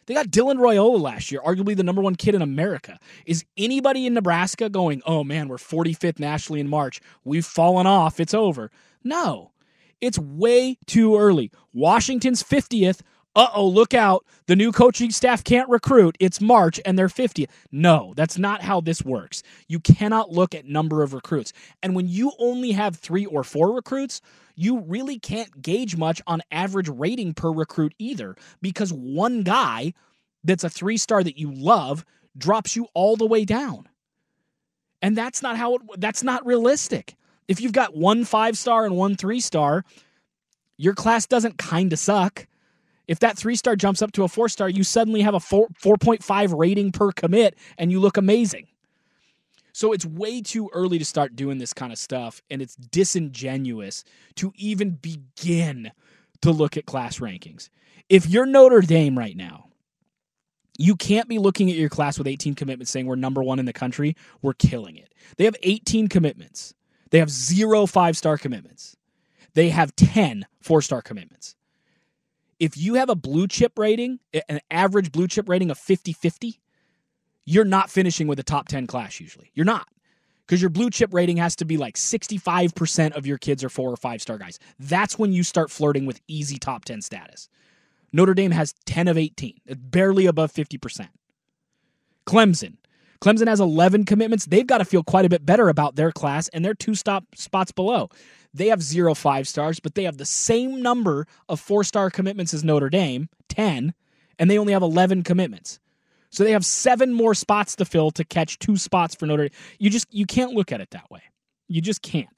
They got Dylan Royola last year, arguably the number one kid in America. Is anybody in Nebraska going, oh man, we're forty-fifth nationally in March. We've fallen off. It's over. No, it's way too early. Washington's fiftieth. Uh-oh, look out. The new coaching staff can't recruit. It's March and they're fiftieth. No, that's not how this works. You cannot look at number of recruits. And when you only have three or four recruits, you really can't gauge much on average rating per recruit either, because one guy that's a three-star that you love drops you all the way down. And that's not how it, that's not realistic. If you've got one five-star and one three-star, your class doesn't kind of suck. If that three-star jumps up to a four-star, you suddenly have a four, 4.5 rating per commit, and you look amazing. So it's way too early to start doing this kind of stuff, and it's disingenuous to even begin to look at class rankings. If you're Notre Dame right now, you can't be looking at your class with eighteen commitments saying we're number one in the country. We're killing it. They have eighteen commitments. They have zero five-star commitments. They have ten four-star commitments. If you have a blue chip rating, an average blue chip rating of fifty-fifty, you're not finishing with a top ten class usually. You're not. Because your blue chip rating has to be like sixty-five percent of your kids are four or five star guys. That's when you start flirting with easy top ten status. Notre Dame has ten of eighteen, barely above fifty percent. Clemson. Clemson has eleven commitments. They've got to feel quite a bit better about their class, and they're two stop spots below. They have zero five stars, but they have the same number of four-star commitments as Notre Dame, ten, and they only have eleven commitments. So they have seven more spots to fill to catch two spots for Notre Dame. You just you can't look at it that way. You just can't.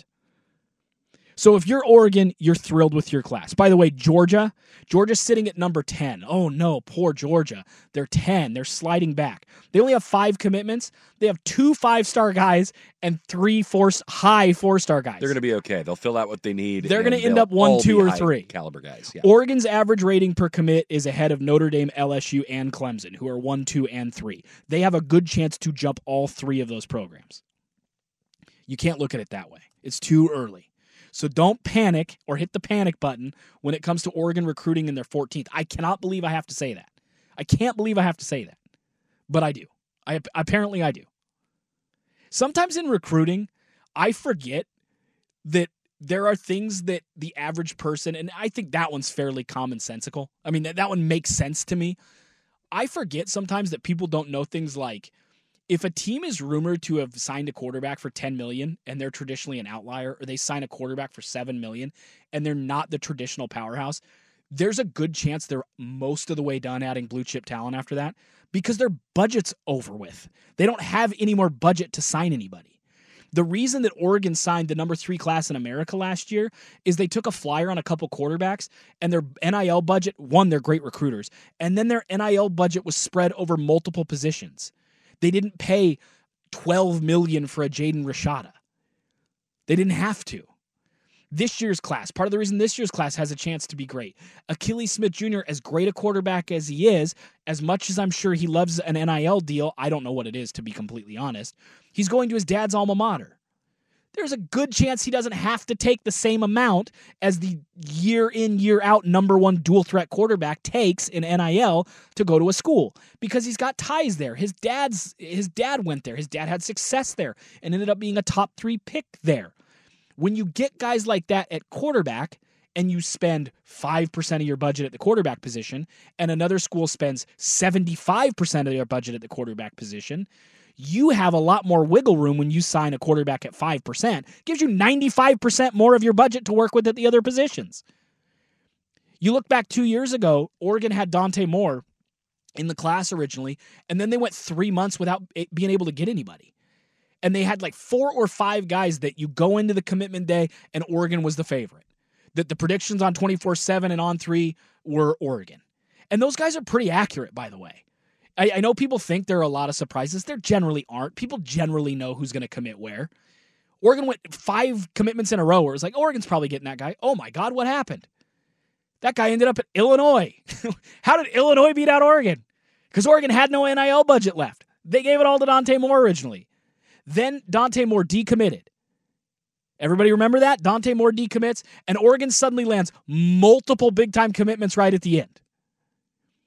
So if you're Oregon, you're thrilled with your class. By the way, Georgia, Georgia's sitting at number ten. Oh no, poor Georgia. They're ten. They're sliding back. They only have five commitments. They have two five-star guys and three four high four-star guys. They're going to be okay. They'll fill out what they need. They're going to end up one, two, or three. Caliber guys. Yeah. Oregon's average rating per commit is ahead of Notre Dame, L S U, and Clemson, who are one, two, and three. They have a good chance to jump all three of those programs. You can't look at it that way. It's too early. So don't panic or hit the panic button when it comes to Oregon recruiting in their fourteenth. I cannot believe I have to say that. I can't believe I have to say that. But I do. I apparently I do. Sometimes in recruiting, I forget that there are things that the average person, and I think that one's fairly commonsensical. I mean, that, that one makes sense to me. I forget sometimes that people don't know things like, if a team is rumored to have signed a quarterback for ten million dollars and they're traditionally an outlier, or they sign a quarterback for seven million dollars and they're not the traditional powerhouse, there's a good chance they're most of the way done adding blue chip talent after that because their budget's over with. They don't have any more budget to sign anybody. The reason that Oregon signed the number three class in America last year is they took a flyer on a couple quarterbacks, and their N I L budget, one, they're great recruiters, and then their N I L budget was spread over multiple positions. They didn't pay twelve million dollars for a Jaden Rashada. They didn't have to. This year's class, part of the reason this year's class has a chance to be great. Akili Smith Junior, as great a quarterback as he is, as much as I'm sure he loves an N I L deal, I don't know what it is, to be completely honest, he's going to his dad's alma mater. There's a good chance he doesn't have to take the same amount as the year in, year out number one dual threat quarterback takes in N I L to go to a school because he's got ties there. His dad's his dad went there. His dad had success there and ended up being a top three pick there. When you get guys like that at quarterback and you spend five percent of your budget at the quarterback position and another school spends seventy-five percent of their budget at the quarterback position, you have a lot more wiggle room when you sign a quarterback at five percent. Gives you ninety-five percent more of your budget to work with at the other positions. You look back two years ago, Oregon had Dante Moore in the class originally, and then they went three months without being able to get anybody. And they had like four or five guys that you go into the commitment day, and Oregon was the favorite. That the predictions on twenty-four seven and on three were Oregon. And those guys are pretty accurate, by the way. I, I know people think there are a lot of surprises. There generally aren't. People generally know who's going to commit where. Oregon went five commitments in a row where it was like, Oregon's probably getting that guy. Oh my God, what happened? That guy ended up at Illinois. How did Illinois beat out Oregon? Because Oregon had no N I L budget left. They gave it all to Dante Moore originally. Then Dante Moore decommitted. Everybody remember that? Dante Moore decommits, and Oregon suddenly lands multiple big-time commitments right at the end.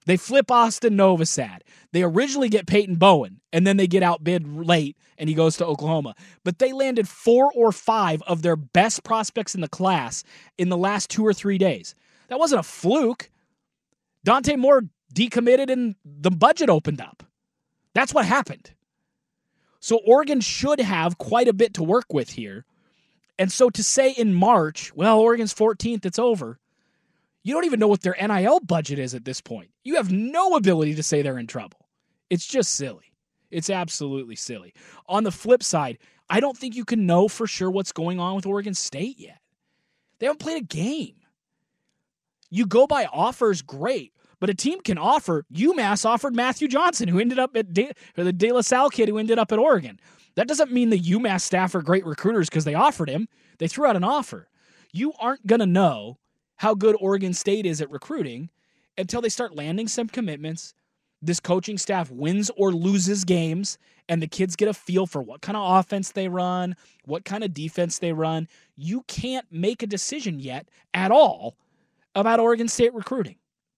They flip Austin Novosad. They originally get Peyton Bowen, and then they get outbid late, and he goes to Oklahoma. But they landed four or five of their best prospects in the class in the last two or three days. That wasn't a fluke. Dante Moore decommitted, and the budget opened up. That's what happened. So Oregon should have quite a bit to work with here. And so to say in March, well, Oregon's fourteenth, it's over. You don't even know what their N I L budget is at this point. You have no ability to say they're in trouble. It's just silly. It's absolutely silly. On the flip side, I don't think you can know for sure what's going on with Oregon State yet. They haven't played a game. You go by offers, great, but a team can offer. UMass offered Matthew Johnson, who ended up at De, or the De La Salle kid who ended up at Oregon. That doesn't mean the UMass staff are great recruiters because they offered him. They threw out an offer. You aren't going to know how good Oregon State is at recruiting until they start landing some commitments. This coaching staff wins or loses games, and the kids get a feel for what kind of offense they run, what kind of defense they run. You can't make a decision yet at all about Oregon State recruiting.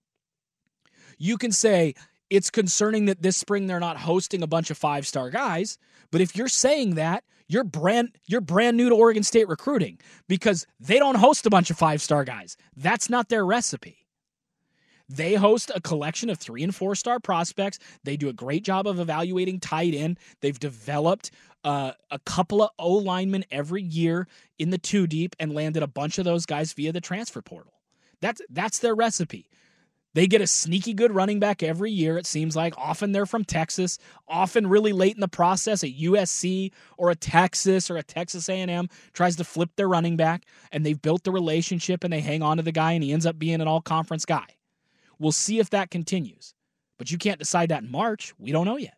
You can say it's concerning that this spring they're not hosting a bunch of five-star guys, but if you're saying that, You're brand you're brand new to Oregon State recruiting because they don't host a bunch of five-star guys. That's not their recipe. They host a collection of three- and four-star prospects. They do a great job of evaluating tight end. They've developed uh, a couple of O-linemen every year in the two-deep and landed a bunch of those guys via the transfer portal. That's, that's their recipe. They get a sneaky good running back every year, it seems like. Often they're from Texas, often really late in the process. A U S C or a Texas or a Texas A and M tries to flip their running back, and they've built the relationship, and they hang on to the guy, and he ends up being an all-conference guy. We'll see if that continues. But you can't decide that in March. We don't know yet.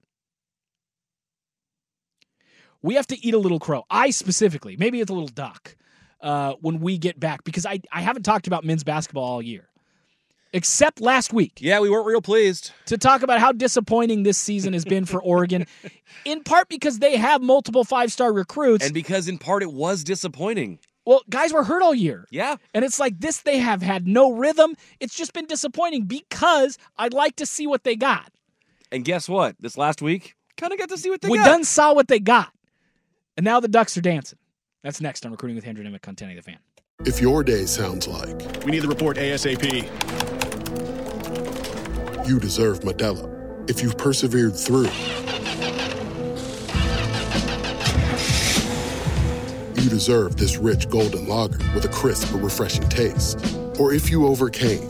We have to eat a little crow. I specifically, maybe it's a little duck, uh, when we get back, because I, I haven't talked about men's basketball all year. Except last week. Yeah, we weren't real pleased. To talk about how disappointing this season has been for Oregon, in part because they have multiple five-star recruits. And because in part it was disappointing. Well, guys were hurt all year. Yeah. And it's like this, they have had no rhythm. It's just been disappointing because I'd like to see what they got. And guess what? This last week, kind of got to see what they we got. We done saw what they got. And now the Ducks are dancing. That's next on Recruiting with Andrew Nemec on ten eighty The Fan. If your day sounds like we need the report ASAP. You deserve Modelo. If you've persevered through, you deserve this rich golden lager with a crisp but refreshing taste. Or if you overcame.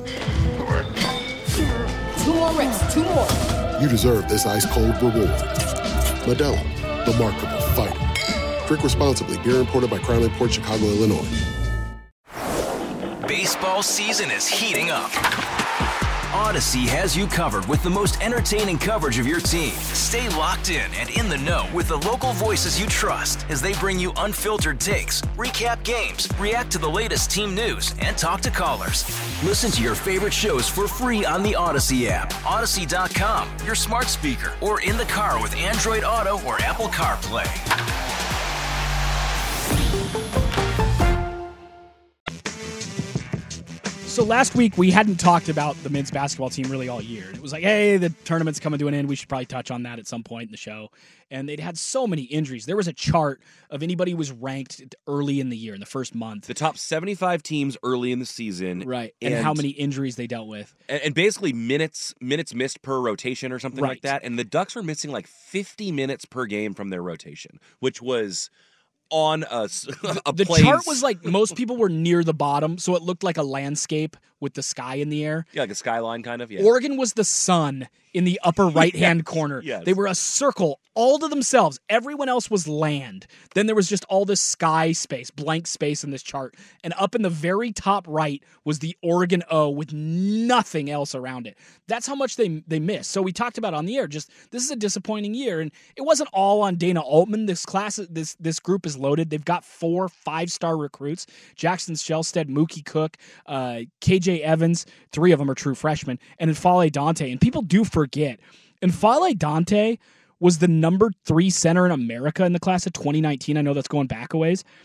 Two more reps, two more. You deserve this ice cold reward. Modelo, the Markable Fighter. Drink responsibly. Beer imported by Crown Imports, Chicago, Illinois. Baseball season is heating up. Odyssey has you covered with the most entertaining coverage of your team. Stay locked in and in the know with the local voices you trust as they bring you unfiltered takes, recap games, react to the latest team news, and talk to callers. Listen to your favorite shows for free on the Odyssey app, Odyssey dot com, your smart speaker, or in the car with Android Auto or Apple CarPlay. So last week, we hadn't talked about the men's basketball team really all year. It was like, hey, the tournament's coming to an end. We should probably touch on that at some point in the show. And they'd had so many injuries. There was a chart of anybody who was ranked early in the year, in the first month. The top seventy-five teams early in the season. Right, and, and how many injuries they dealt with. And, and basically minutes minutes missed per rotation or something right. like that. And the Ducks were missing like fifty minutes per game from their rotation, which was on a, a The plains... chart was like most people were near the bottom, so it looked like a landscape with the sky in the air. Yeah, like a skyline kind of, yeah. Oregon was the sun in the upper right-hand yes, corner. Yes. They were a circle all to themselves. Everyone else was land. Then there was just all this sky space, blank space in this chart. And up in the very top right was the Oregon O with nothing else around it. That's how much they they missed. So we talked about on the air, just this is a disappointing year. And it wasn't all on Dana Altman. This class, this this group is loaded. They've got four five-star recruits. Jackson Shelstead, Mookie Cook, uh, K J Evans. Three of them are true freshmen. And N'Faly Dante. And people do forget. N'Faly Dante was the number three center in America in the class of twenty nineteen. I know that's going back a ways.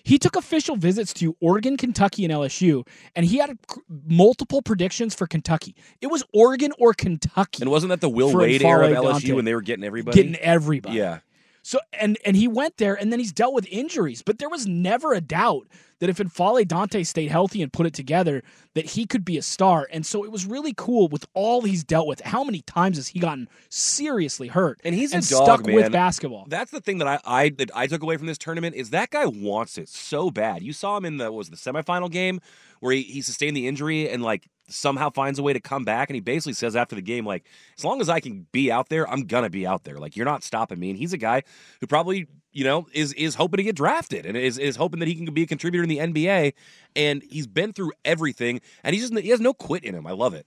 He took official visits to Oregon, Kentucky, and L S U, and he had multiple predictions for Kentucky. It was Oregon or Kentucky. And wasn't that the Will Wade era of L S U when they were getting everybody? Getting everybody. Yeah. So and and he went there, and then he's dealt with injuries. But there was never a doubt that if N'Faly Dante stayed healthy and put it together, that he could be a star. And so it was really cool with all he's dealt with. How many times has he gotten seriously hurt? And he's and a dog, stuck man. with basketball. That's the thing that I, I that I took away from this tournament is that guy wants it so bad. You saw him in the what was the semifinal game where he, he sustained the injury and like somehow finds a way to come back, and he basically says after the game, like, as long as I can be out there, I'm gonna be out there. Like, you're not stopping me. And he's a guy who probably, you know, is is hoping to get drafted and is is hoping that he can be a contributor in the N B A. And he's been through everything, and he's just he has no quit in him. I love it.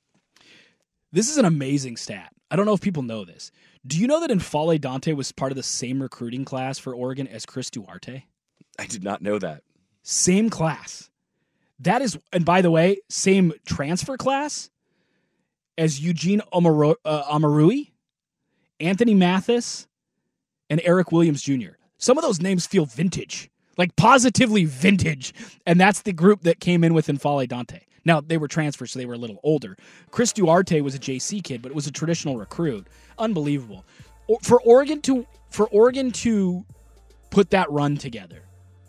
This is an amazing stat. I don't know if people know this. Do you know that N'Faly Dante was part of the same recruiting class for Oregon as Chris Duarte? I did not know that. Same class. That is, and by the way, same transfer class as Eugene Omoru, uh, Omarui, Anthony Mathis, and Eric Williams Junior Some of those names feel vintage, like positively vintage, and that's the group that came in with N'Faly Dante. Now, they were transfers, so they were a little older. Chris Duarte was a J C kid, but it was a traditional recruit. Unbelievable. For Oregon to for Oregon to put that run together,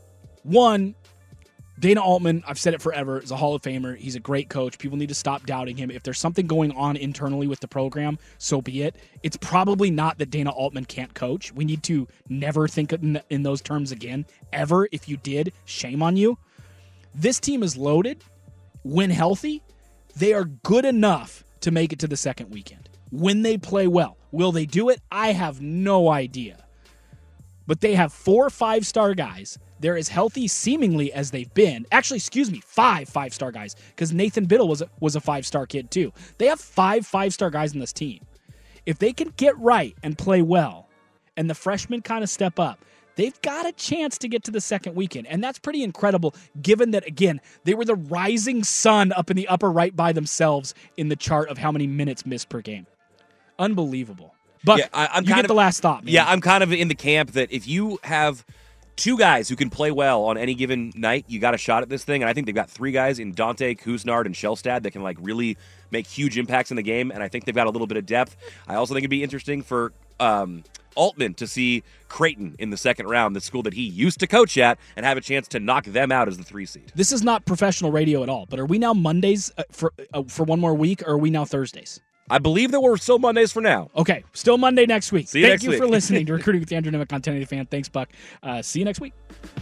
one, Dana Altman, I've said it forever, is a Hall of Famer. He's a great coach. People need to stop doubting him. If there's something going on internally with the program, so be it. It's probably not that Dana Altman can't coach. We need to never think in, in those terms again, ever. If you did, shame on you. This team is loaded. When healthy, they are good enough to make it to the second weekend. When they play well. Will they do it? I have no idea. But they have four five-star guys. They're as healthy seemingly as they've been. Actually, excuse me, five five-star guys, because Nathan Biddle was a, was a five-star kid too. They have five five-star guys in this team. If they can get right and play well, and the freshmen kind of step up, they've got a chance to get to the second weekend. And that's pretty incredible, given that, again, they were the rising sun up in the upper right by themselves in the chart of how many minutes missed per game. Unbelievable. But yeah, I, I'm you kind get of, the last thought, man. Yeah, I'm kind of in the camp that if you have two guys who can play well on any given night, you got a shot at this thing. And I think they've got three guys in Dante, Kusnard, and Shellstad that can like really make huge impacts in the game. And I think they've got a little bit of depth. I also think it'd be interesting for um, Altman to see Creighton in the second round, the school that he used to coach at, and have a chance to knock them out as the three seed. This is not professional radio at all. But are we now Mondays uh, for uh, for one more week, or are we now Thursdays? I believe that we're still Mondays for now. Okay, still Monday next week. See you Thank next you week. for listening to Recruiting with Andrew Nemec on ten eighty Fan. Thanks, Buck. Uh, see you next week.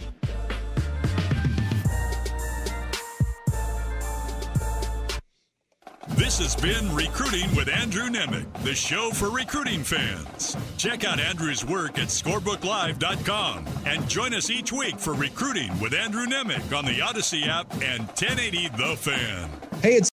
This has been Recruiting with Andrew Nemec, the show for recruiting fans. Check out Andrew's work at scorebook live dot com and join us each week for Recruiting with Andrew Nemec on the Odyssey app and ten eighty The Fan. Hey, it's